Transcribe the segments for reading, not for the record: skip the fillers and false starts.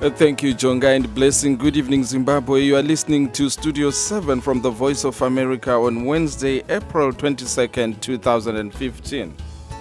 Thank you, Jonga, and blessing. Good evening, Zimbabwe. You are listening to Studio 7 from the Voice of America on Wednesday, April 22nd, 2015.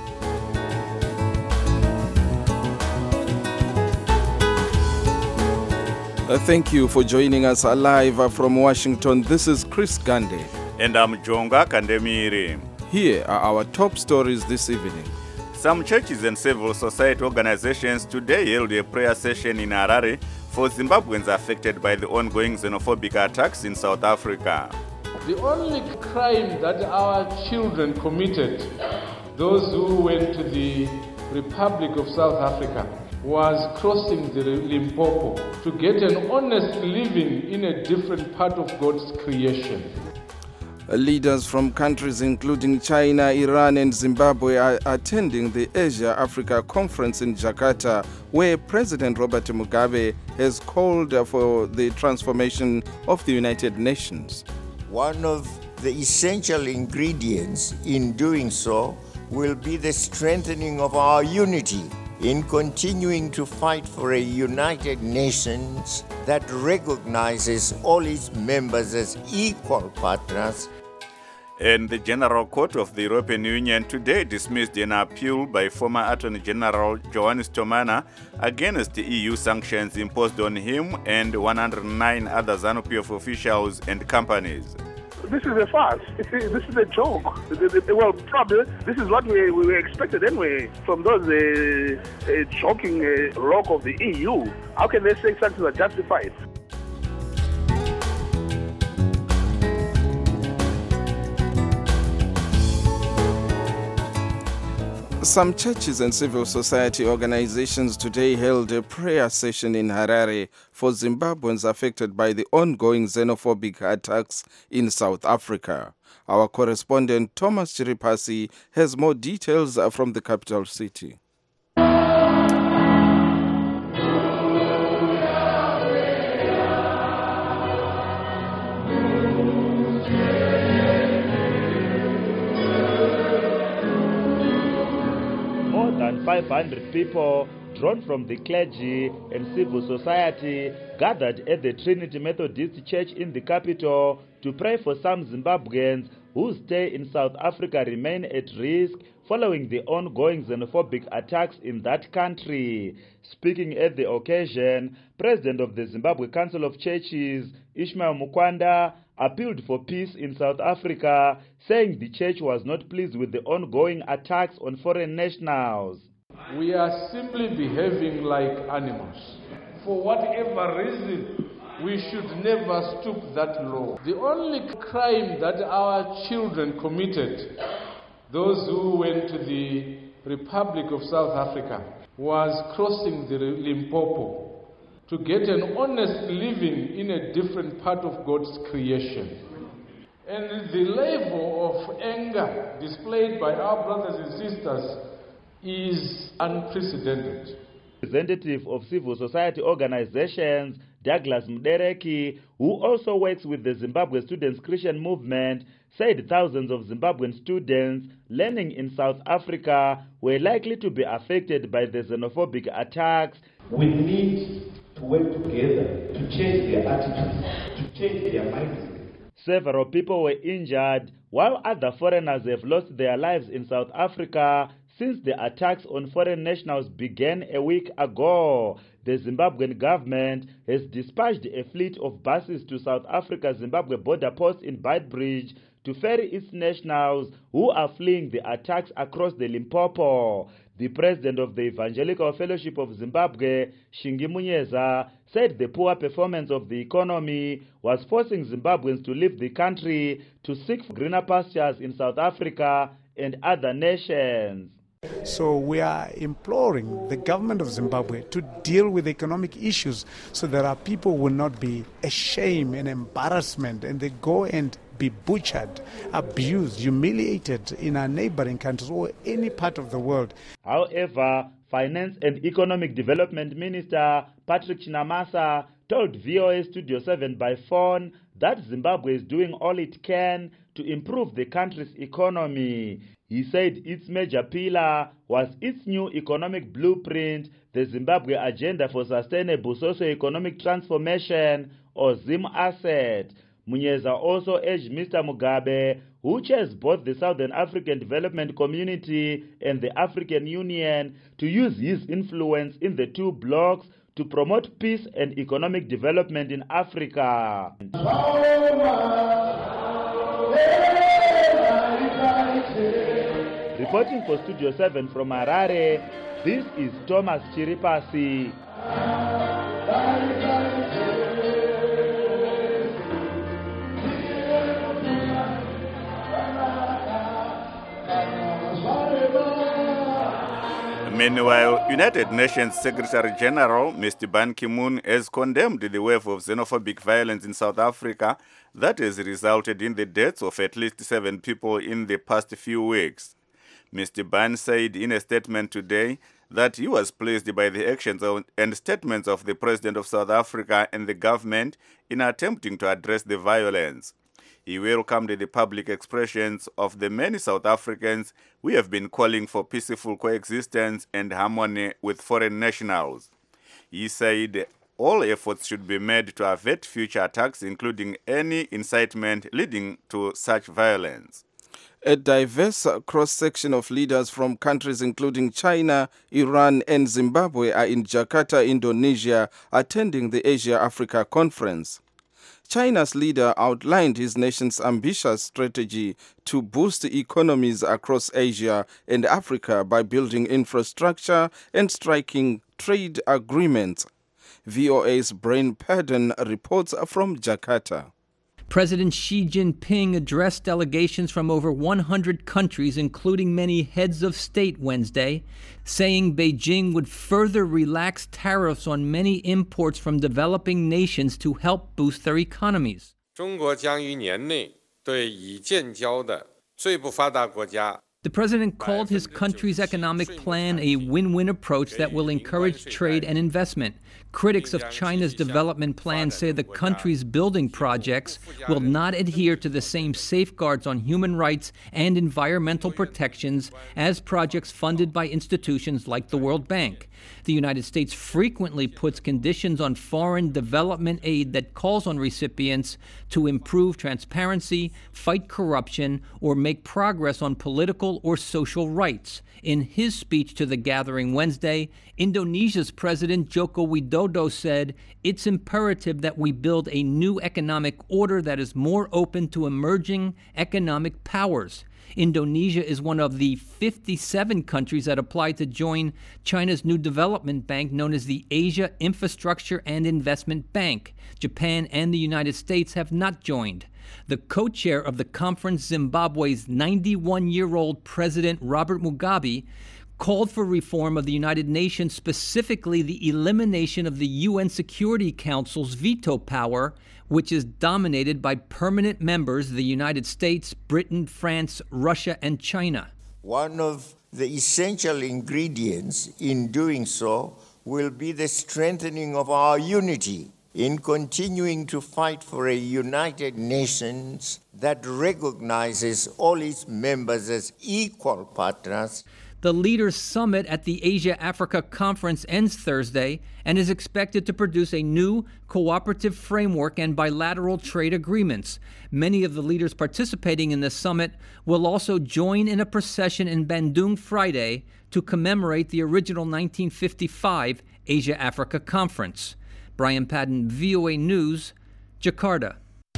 Thank you for joining us live from Washington. This is Chris Gande. And I'm Jonga Kandemiri. Here are our top stories this evening. Some churches and civil society organizations today held a prayer session in Harare for Zimbabweans affected by the ongoing xenophobic attacks in South Africa. The only crime that our children committed, those who went to the Republic of South Africa, was crossing the Limpopo to get an honest living in a different part of God's creation. Leaders from countries including China, Iran, and Zimbabwe are attending the Asia-Africa Conference in Jakarta, where President Robert Mugabe has called for the transformation of the United Nations. One of the essential ingredients in doing so will be the strengthening of our unity in continuing to fight for a United Nations that recognizes all its members as equal partners. And the General Court of the European Union today dismissed an appeal by former Attorney General Johannes Tomana against the EU sanctions imposed on him and 109 other ZANU-PF officials and companies. This is a farce. This is a joke. Well, probably this is what we expected anyway from those joking rock of the EU. How can they say sanctions are justified? Some churches and civil society organizations today held a prayer session in Harare for Zimbabweans affected by the ongoing xenophobic attacks in South Africa. Our correspondent Thomas Chiripasi has more details from the capital city. More than 500 people drawn from the clergy and civil society gathered at the Trinity Methodist Church in the capital to pray for some Zimbabweans whose stay in South Africa remain at risk following the ongoing xenophobic attacks in that country. Speaking at the occasion, President of the Zimbabwe Council of Churches, Ishmael Mukwanda, appealed for peace in South Africa, saying the church was not pleased with the ongoing attacks on foreign nationals. We are simply behaving like animals. For whatever reason, we should never stoop that low. The only crime that our children committed, those who went to the Republic of South Africa, was crossing the Limpopo to get an honest living in a different part of God's creation. And the level of anger displayed by our brothers and sisters is unprecedented. Representative of civil society organizations, Douglas Mudereki, who also works with the Zimbabwe Students Christian Movement, said thousands of Zimbabwean students learning in South Africa were likely to be affected by the xenophobic attacks. We need to work together to change their attitudes, to change their minds. Several people were injured, while other foreigners have lost their lives in South Africa since the attacks on foreign nationals began a week ago. The Zimbabwean government has dispatched a fleet of buses to South Africa-Zimbabwe border post in Beitbridge to ferry its nationals who are fleeing the attacks across the Limpopo. The president of the Evangelical Fellowship of Zimbabwe, Shingi Munyeza, said the poor performance of the economy was forcing Zimbabweans to leave the country to seek greener pastures in South Africa and other nations. So we are imploring the government of Zimbabwe to deal with economic issues so that our people will not be a shame and embarrassment and they go and be butchered, abused, humiliated in our neighboring countries or any part of the world. However, Finance and Economic Development Minister Patrick Chinamasa told VOA Studio 7 by phone that Zimbabwe is doing all it can to improve the country's economy. He said its major pillar was its new economic blueprint, the Zimbabwe Agenda for Sustainable Socio-Economic Transformation, or ZIM-ASSET. Munyeza also urged Mr. Mugabe, who chairs both the Southern African Development Community and the African Union, to use his influence in the two blocs to promote peace and economic development in Africa. Reporting for Studio 7 from Harare, this is Thomas Chiripasi. Meanwhile, United Nations Secretary General Mr. Ban Ki-moon has condemned the wave of xenophobic violence in South Africa that has resulted in the deaths of at least 7 people in the past few weeks. Mr. Ban said in a statement today that he was pleased by the actions and statements of the President of South Africa and the government in attempting to address the violence. He welcomed the public expressions of the many South Africans who have been calling for peaceful coexistence and harmony with foreign nationals. He said all efforts should be made to avert future attacks, including any incitement leading to such violence. A diverse cross-section of leaders from countries including China, Iran, and Zimbabwe are in Jakarta, Indonesia, attending the Asia-Africa Conference. China's leader outlined his nation's ambitious strategy to boost economies across Asia and Africa by building infrastructure and striking trade agreements. VOA's Brain Padden reports from Jakarta. President Xi Jinping addressed delegations from over 100 countries, including many heads of state, Wednesday, saying Beijing would further relax tariffs on many imports from developing nations to help boost their economies. 中国将于年内对已建交的最不发达国家 The president called his country's economic plan a win-win approach that will encourage trade and investment. Critics of China's development plan say the country's building projects will not adhere to the same safeguards on human rights and environmental protections as projects funded by institutions like the World Bank. The United States frequently puts conditions on foreign development aid that calls on recipients to improve transparency, fight corruption, or make progress on political or social rights. In his speech to the gathering Wednesday, Indonesia's President Joko Widodo said, "It's imperative that we build a new economic order that is more open to emerging economic powers." Indonesia is one of the 57 countries that applied to join China's new development bank known as the Asia Infrastructure and Investment Bank. Japan and the United States have not joined. The co-chair of the conference, Zimbabwe's 91-year-old President Robert Mugabe, called for reform of the United Nations, specifically the elimination of the UN Security Council's veto power, which is dominated by permanent members, the United States, Britain, France, Russia, and China. One of the essential ingredients in doing so will be the strengthening of our unity in continuing to fight for a United Nations that recognizes all its members as equal partners. The Leaders' Summit at the Asia-Africa Conference ends Thursday and is expected to produce a new cooperative framework and bilateral trade agreements. Many of the leaders participating in the summit will also join in a procession in Bandung Friday to commemorate the original 1955 Asia-Africa Conference. Brian Padden, VOA News, Jakarta.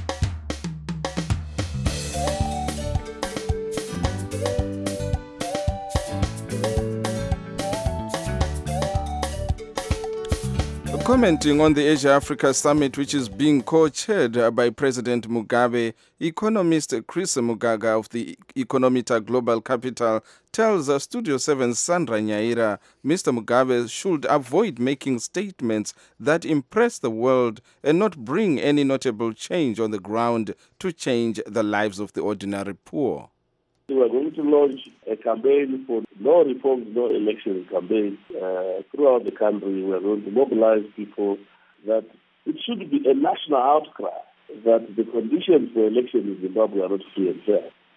Commenting on the Asia-Africa Summit, which is being co-chaired by President Mugabe, economist Chris Mugaga of the Economita Global Capital tells Studio 7's Sandra Nyaira Mr. Mugabe should avoid making statements that impress the world and not bring any notable change on the ground to change the lives of the ordinary poor. We are going to launch a campaign for no reforms, no election campaign throughout the country. We are going to mobilize people that it should be a national outcry that the conditions for election in Zimbabwe are not free and fair.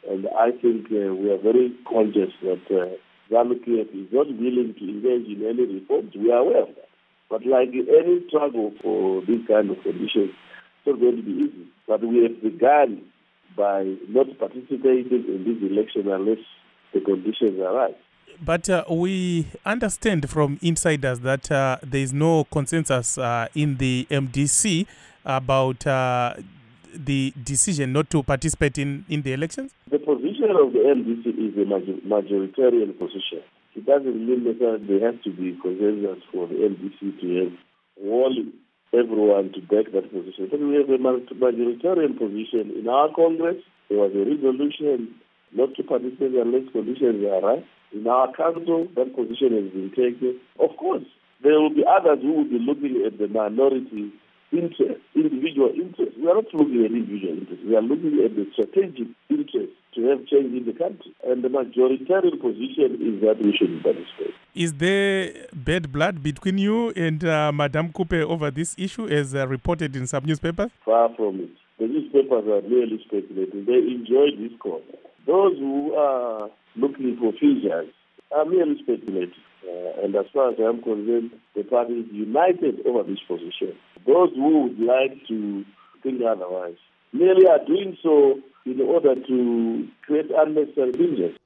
And I think we are very conscious that ZANU-PF is not willing to engage in any reforms. We are aware of that. But like any struggle for these kind of conditions, it's not going to be easy. But we have begun by not participating in this election unless the conditions are right. But we understand from insiders that there is no consensus in the MDC about the decision not to participate in the elections? The position of the MDC is a majoritarian position. It doesn't mean that there has to be consensus for the MDC to have everyone to back that position. But we have a majoritarian position in our Congress. There was a resolution not to participate unless conditions are right. In our council, that position has been taken. Of course, there will be others who will be looking at the minority interest, individual interest. We are not looking at individual interest. We are looking at the strategic interest to have change in the country. And the majoritarian position is that we shouldn't participate. Is there bad blood between you and Madame Coupe over this issue as reported in some newspapers? Far from it. The newspapers are merely speculating. They enjoy this call. Those who are looking for fissures are merely speculating. And as far as I'm concerned, the party is united over this position. Those who would like to think otherwise merely are doing so in order to create unnecessary divisions.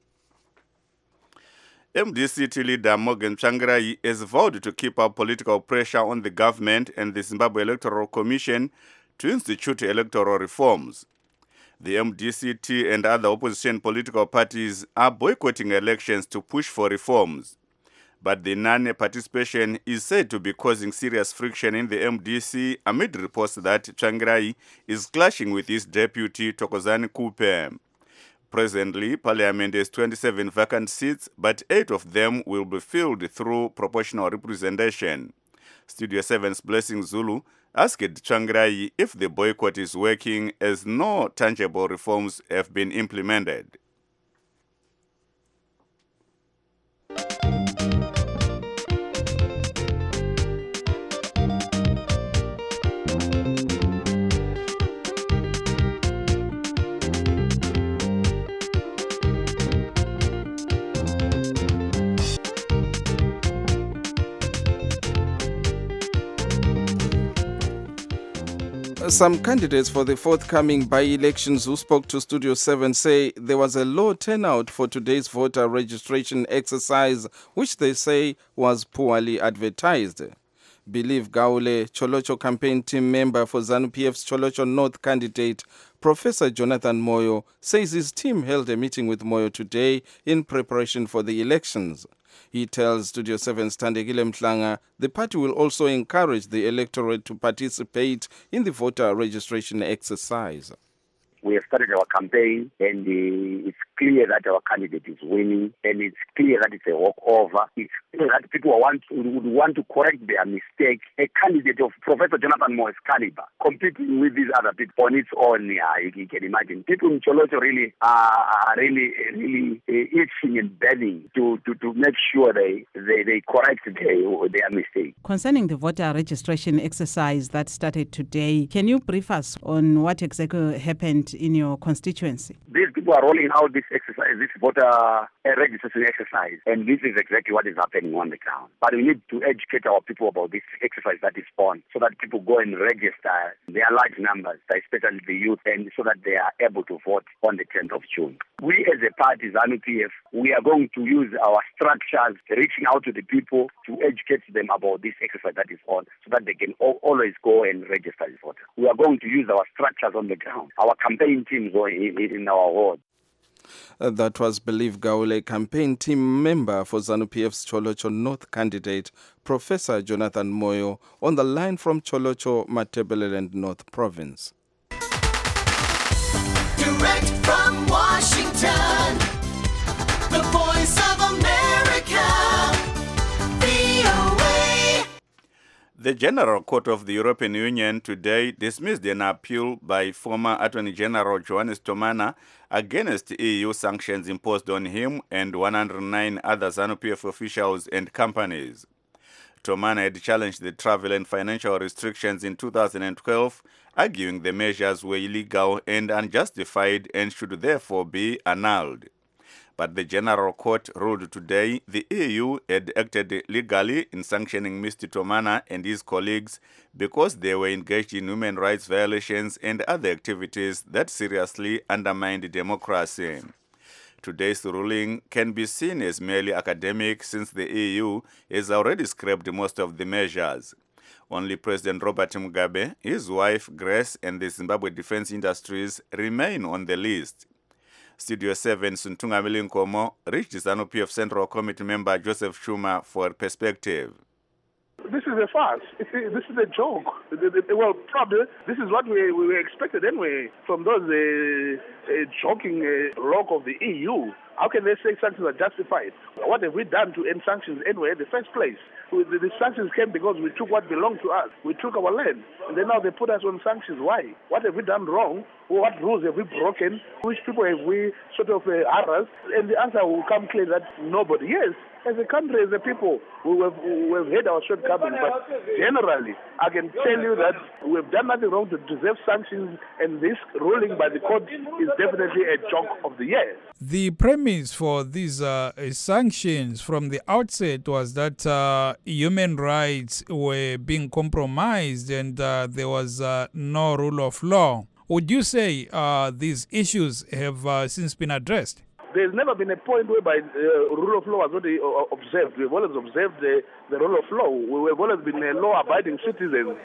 MDC leader Morgan Tsvangirai has vowed to keep up political pressure on the government and the Zimbabwe Electoral Commission to institute electoral reforms. The MDCT and other opposition political parties are boycotting elections to push for reforms. But the non-participation is said to be causing serious friction in the MDC amid reports that Tsvangirai is clashing with his deputy Thokozani Coupe. Presently, Parliament has 27 vacant seats, but 8 of them will be filled through proportional representation. Studio 7's Blessing Zulu asked Tsvangirai if the boycott is working as no tangible reforms have been implemented. Some candidates for the forthcoming by-elections who spoke to Studio 7 say there was a low turnout for today's voter registration exercise, which they say was poorly advertised. Believe Gaule, Cholocho campaign team member for ZANU-PF's Cholocho North candidate, Professor Jonathan Moyo, says his team held a meeting with Moyo today in preparation for the elections. He tells Studio 7's Thandekile Mhlanga the party will also encourage the electorate to participate in the voter registration exercise. We have started our campaign, and it's clear that our candidate is winning, and it's clear that it's a walkover. It's clear that people would want to correct their mistake. A candidate of Professor Jonathan Moyo's caliber, competing with these other people on its own, you can imagine. People in Cholocho really are really itching and begging to make sure they correct their mistake. Concerning the voter registration exercise that started today, can you brief us on what exactly happened in your constituency? These people are rolling out this exercise, this voter registration exercise, and this is exactly what is happening on the ground. But we need to educate our people about this exercise that is on, so that people go and register their large numbers, especially the youth, and so that they are able to vote on the 10th of June. We as a party, ZANU-PF, we are going to use our structures, reaching out to the people to educate them about this exercise that is on, so that they can always go and register as voters. We are going to use our structures on the ground, our campaign teams in our ward. That was Believe Gaule, campaign team member for ZANU-PF's Cholocho North candidate, Professor Jonathan Moyo, on the line from Cholocho, Matabeleland North Province. Direct from Washington, the Voice of America, VOA. The General Court of the European Union today dismissed an appeal by former Attorney General Johannes Tomana against EU sanctions imposed on him and 109 other ZANU-PF officials and companies. Tomana had challenged the travel and financial restrictions in 2012, arguing the measures were illegal and unjustified and should therefore be annulled. But the General Court ruled today the EU had acted legally in sanctioning Mr. Tomana and his colleagues because they were engaged in human rights violations and other activities that seriously undermined democracy. Today's ruling can be seen as merely academic since the EU has already scrapped most of the measures. Only President Robert Mugabe, his wife Grace, and the Zimbabwe Defense Industries remain on the list. Studio 7 Suntunga Milinkomo reached ZANU-PF Central Committee member Joseph Chuma for perspective. This is a farce. This is a joke. Well, probably this is what we expected anyway from those joking bloc of the EU. How can they say sanctions are justified? What have we done to end sanctions anyway in the first place? The sanctions came because we took what belonged to us. We took our land. And then now they put us on sanctions. Why? What have we done wrong? What rules have we broken? Which people have we sort of harassed? And the answer will come clear that nobody. Yes, as a country, as a people, we have had our shortcomings. But generally, I can tell you that we've done nothing wrong to deserve sanctions. And this ruling by the court is definitely a joke of the year. The premise for these sanctions from the outset was that human rights were being compromised and there was no rule of law. Would you say these issues have since been addressed? There's never been a point whereby rule of law was not observed. We've always observed the rule of law. We've always been law-abiding citizens.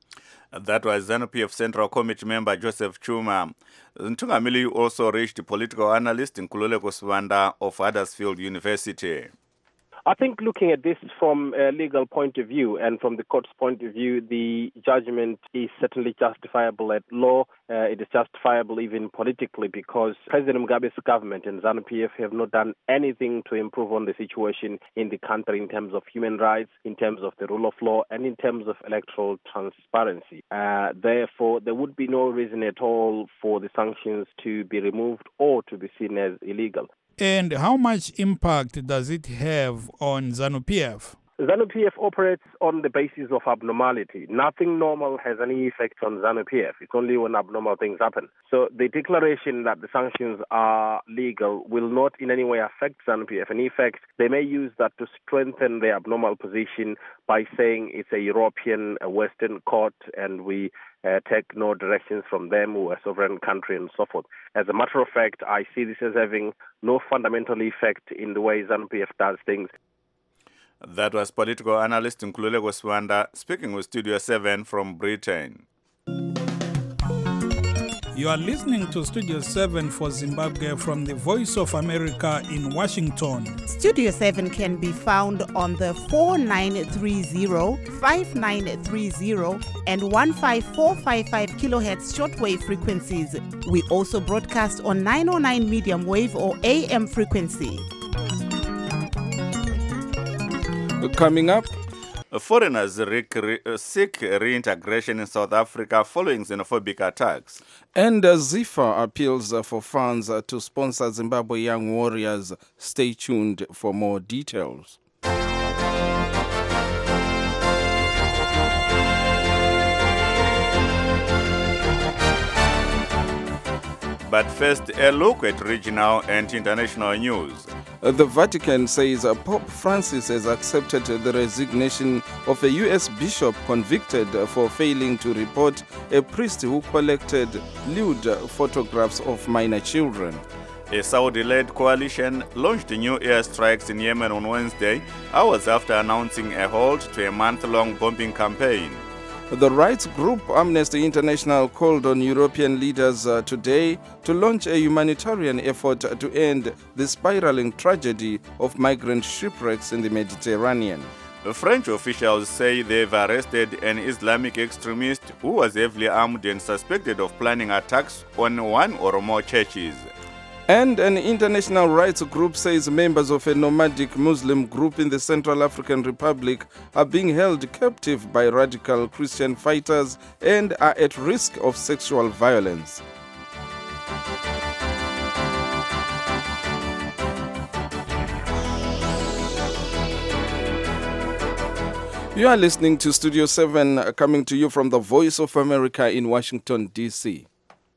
That was ZANU-PF Central Committee member Joseph Chuma. Ntungamili also reached political analyst Nkululeko Swanda of Huddersfield University. I think looking at this from a legal point of view and from the court's point of view, the judgment is certainly justifiable at law. It is justifiable even politically because President Mugabe's government and ZANU-PF have not done anything to improve on the situation in the country in terms of human rights, in terms of the rule of law, and in terms of electoral transparency. Therefore, there would be no reason at all for the sanctions to be removed or to be seen as illegal. And how much impact does it have on ZANU-PF? ZANU-PF operates on the basis of abnormality. Nothing normal has any effect on ZANU-PF. It's only when abnormal things happen. So the declaration that the sanctions are legal will not in any way affect ZANU-PF. In effect, they may use that to strengthen their abnormal position by saying it's a European, a Western court, and we take no directions from them, we're a sovereign country, and so forth. As a matter of fact, I see this as having no fundamental effect in the way ZANU-PF does things. That was political analyst Nkululeko Swanda speaking with Studio 7 from Britain. You are listening to Studio 7 for Zimbabwe from the Voice of America in Washington. Studio 7 can be found on the 4930, 5930 and 15455 kilohertz shortwave frequencies. We also broadcast on 909 medium wave or AM frequency. Coming up, foreigners seek reintegration in South Africa following xenophobic attacks. And ZIFA appeals for funds to sponsor Zimbabwe young warriors. Stay tuned for more details. But first, a look at regional and international news. The Vatican says Pope Francis has accepted the resignation of a U.S. bishop convicted for failing to report a priest who collected lewd photographs of minor children. A Saudi-led coalition launched new airstrikes in Yemen on Wednesday, hours after announcing a halt to a month-long bombing campaign. The rights group Amnesty International called on European leaders today to launch a humanitarian effort to end the spiraling tragedy of migrant shipwrecks in the Mediterranean. French officials say they've arrested an Islamic extremist who was heavily armed and suspected of planning attacks on one or more churches. And an international rights group says members of a nomadic Muslim group in the Central African Republic are being held captive by radical Christian fighters and are at risk of sexual violence. You are listening to Studio 7, coming to you from the Voice of America in Washington, D.C.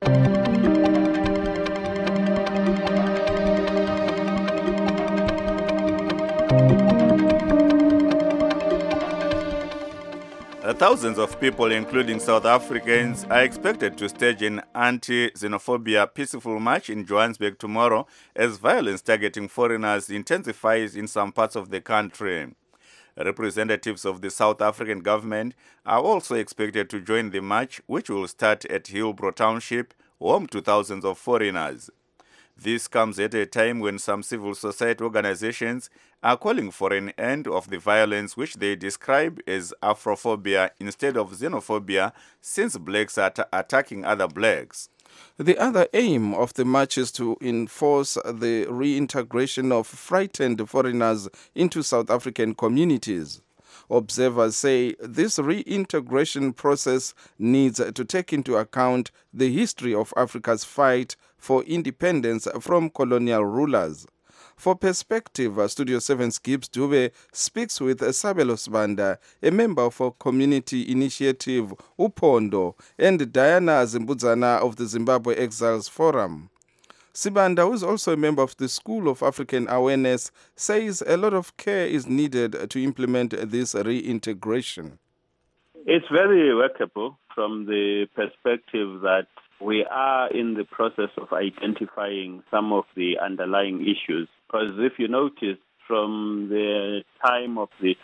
Thousands of people, including South Africans, are expected to stage an anti-xenophobia peaceful march in Johannesburg tomorrow as violence targeting foreigners intensifies in some parts of the country. Representatives of the South African government are also expected to join the march, which will start at Hillbrow Township, home to thousands of foreigners. This comes at a time when some civil society organizations are calling for an end of the violence which they describe as Afrophobia instead of xenophobia, since blacks are attacking other blacks. The other aim of the march is to enforce the reintegration of frightened foreigners into South African communities. Observers say this reintegration process needs to take into account the history of Africa's fight for independence from colonial rulers. For perspective, Studio 7's Gibbs Dube speaks with Sabelo Sibanda, a member of a community initiative, Upondo, and Diana Zimbudzana of the Zimbabwe Exiles Forum. Sibanda, who is also a member of the School of African Awareness, says a lot of care is needed to implement this reintegration. It's very workable from the perspective that we are in the process of identifying some of the underlying issues. Because if you notice, from the time of the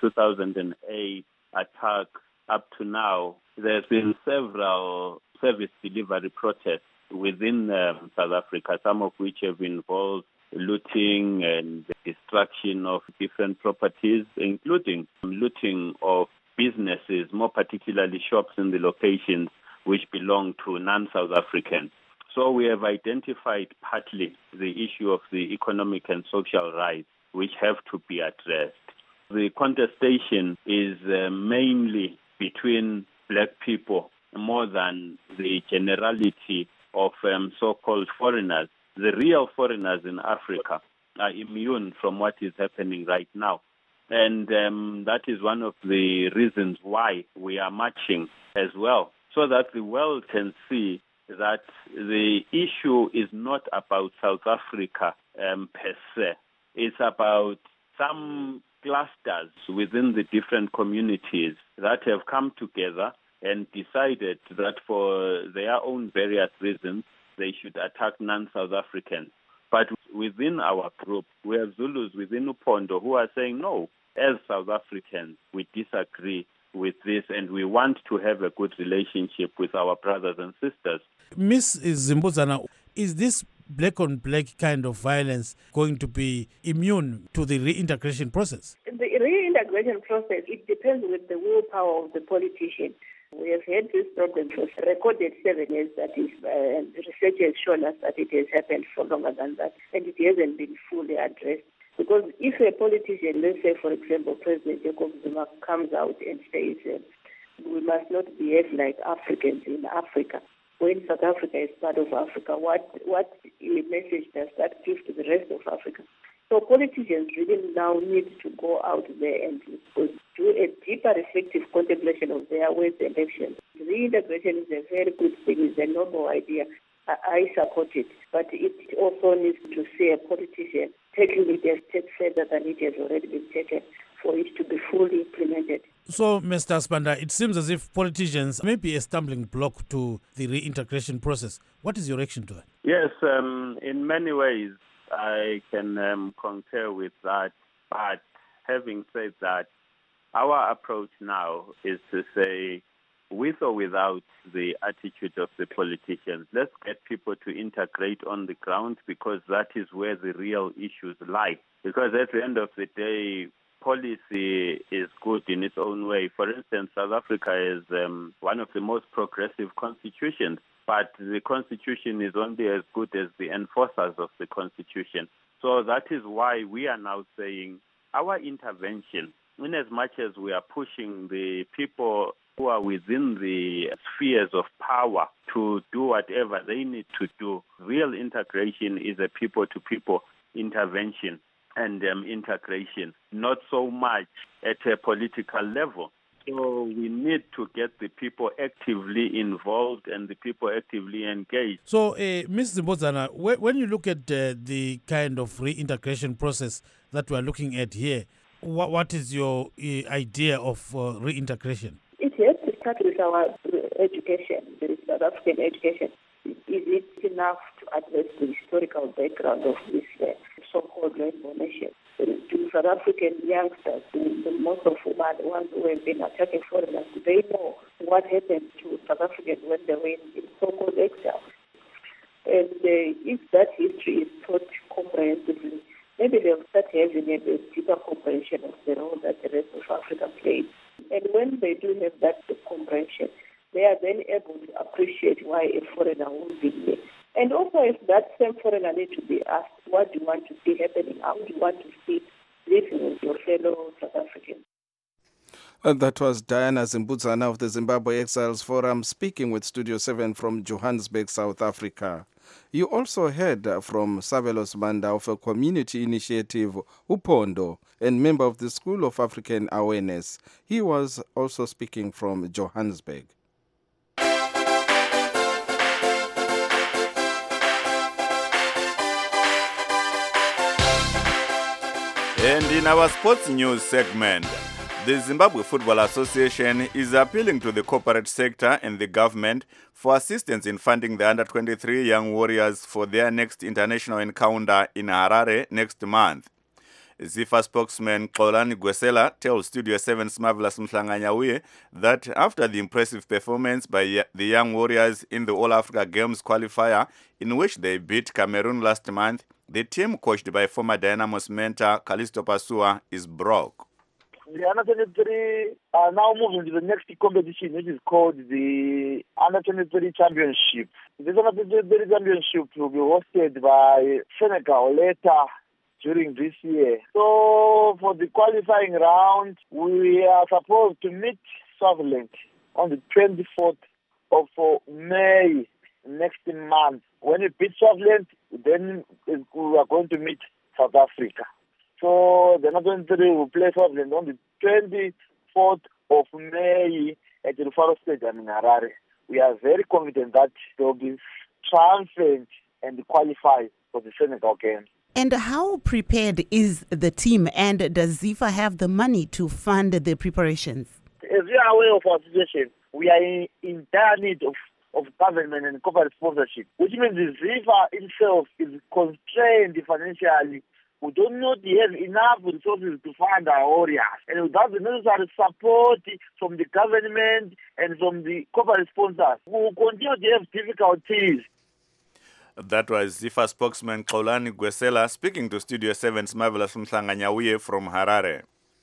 2008 attack up to now, there's been several service delivery protests within South Africa, some of which have involved looting and destruction of different properties, including looting of businesses, more particularly shops in the locations which belong to non-South Africans. So we have identified partly the issue of the economic and social rights which have to be addressed. The contestation is mainly between black people more than the generality of so-called foreigners. The real foreigners in Africa are immune from what is happening right now. And that is one of the reasons why we are marching as well, so that the world can see that the issue is not about South Africa per se. It's about some clusters within the different communities that have come together and decided that for their own various reasons, they should attack non-South Africans. But within our group, we have Zulus within Upondo who are saying, no, as South Africans, we disagree with this and we want to have a good relationship with our brothers and sisters. Ms. Zimbudzana, is this black-on-black kind of violence going to be immune to the reintegration process? The reintegration process, it depends with the willpower of the politician. We have had this problem for recorded 7 years, that is, research has shown us that it has happened for longer than that, and it hasn't been fully addressed. Because if a politician, let's say, for example, President Jacob Zuma comes out and says, we must not behave like Africans in Africa, when South Africa is part of Africa, what message does that give to the rest of Africa? So politicians really now need to go out there and do a deeper reflective contemplation of their ways and actions. Reintegration is a very good thing, it's a noble idea. I support it, but it also needs to see a politician taking it a step further than it has already been taken for it to be fully implemented. So, Mr. Sibanda, it seems as if politicians may be a stumbling block to the reintegration process. What is your reaction to that? Yes, in many ways, I can concur with that. But having said that, our approach now is to say, with or without the attitude of the politicians, let's get people to integrate on the ground, because that is where the real issues lie. Because at the end of the day, policy is good in its own way. For instance, South Africa is one of the most progressive constitutions, but the constitution is only as good as the enforcers of the constitution. So that is why we are now saying our intervention, in as much as we are pushing the people who are within the spheres of power to do whatever they need to do, real integration is a people-to-people intervention and integration, not so much at a political level. So we need to get the people actively involved and the people actively engaged. So, Ms. Zimbozana, when you look at the kind of reintegration process that we are looking at here, what is your idea of reintegration? It has to start with our education, the South African education. Is it enough to address the historical background of this so-called rainbow nation? To South African youngsters, most of whom are the ones who have been attacking foreigners, they know what happened to South Africans when they were in so-called exile. And if that history is taught comprehensively, maybe they'll start having a deeper comprehension of the role that the rest of Africa played. And when they do have that comprehension, they are then able to appreciate why a foreigner will be here. And also, if that same foreigner needs to be asked, what do you want to see happening? How do you want to see living with your fellow South Africans? That was Diana Zimbuzana of the Zimbabwe Exiles Forum speaking with Studio 7 from Johannesburg, South Africa. You also heard from Sabelos Manda of a community initiative, Upondo, and member of the School of African Awareness. He was also speaking from Johannesburg. And in our sports news segment, the Zimbabwe Football Association is appealing to the corporate sector and the government for assistance in funding the under-23 young warriors for their next international encounter in Harare next month. ZIFA spokesman Xolani Gwesela tells Studio 7's Marvelous Mhlanganyahuye that after the impressive performance by the young warriors in the All-Africa Games qualifier, in which they beat Cameroon last month, the team coached by former Dynamos mentor Callisto Pasua is broke. The Under-23 are now moving to the next competition, which is called the Under-23 Championship. This Under-23 Championship will be hosted by Senegal later during this year. So for the qualifying round, we are supposed to meet Swaziland on the 24th of May next month. When we beat Swaziland, then we are going to meet South Africa. So the Under-23 will play Swaziland on the 24th of May at the Rufaro Stadium in Harare. We are very confident that they will be triumphant and qualify for the Senegal game. And how prepared is the team, and does ZIFA have the money to fund the preparations? As we are aware of our situation, we are in dire need of government and corporate sponsorship, which means the ZIFA itself is constrained financially. We do not have enough resources to fund our warriors, and without the necessary support from the government and from the corporate sponsors, we will continue to have difficulties. That was ZIFA spokesman Xolani Gwesela speaking to Studio 7's Marvelous Mhlanganyahuye from Harare.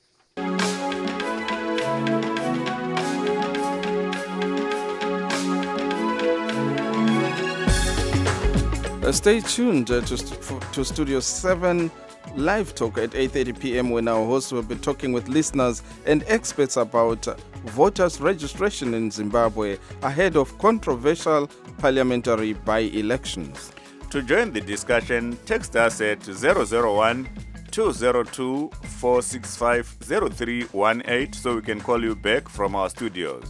Stay tuned to Studio 7 Live Talk at 8:30 p.m. when our hosts will be talking with listeners and experts about voters' registration in Zimbabwe ahead of controversial parliamentary by-elections. To join the discussion, text us at 001-202-465-0318 so we can call you back from our studios.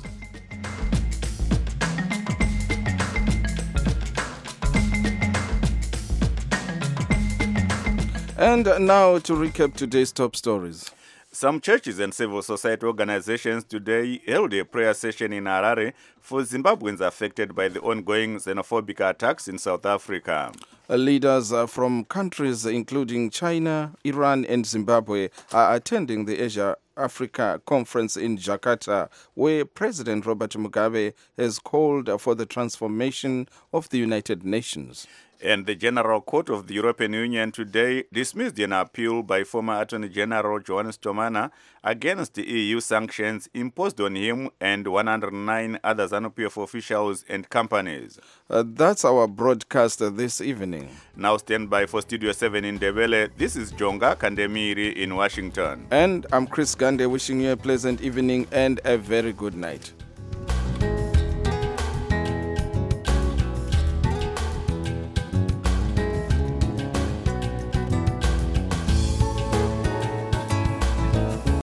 And now to recap today's top stories. Some churches and civil society organizations today held a prayer session in Harare for Zimbabweans affected by the ongoing xenophobic attacks in South Africa. Leaders from countries including China, Iran, and Zimbabwe are attending the Asia-Africa conference in Jakarta, where President Robert Mugabe has called for the transformation of the United Nations. And the General Court of the European Union today dismissed an appeal by former Attorney General Johannes Tomana against the EU sanctions imposed on him and 109 other ZANU-PF officials and companies. That's our broadcast this evening. Now stand by for Studio 7 in Ndebele. This is Jonga Kandemiri in Washington. And I'm Chris Gande wishing you a pleasant evening and a very good night.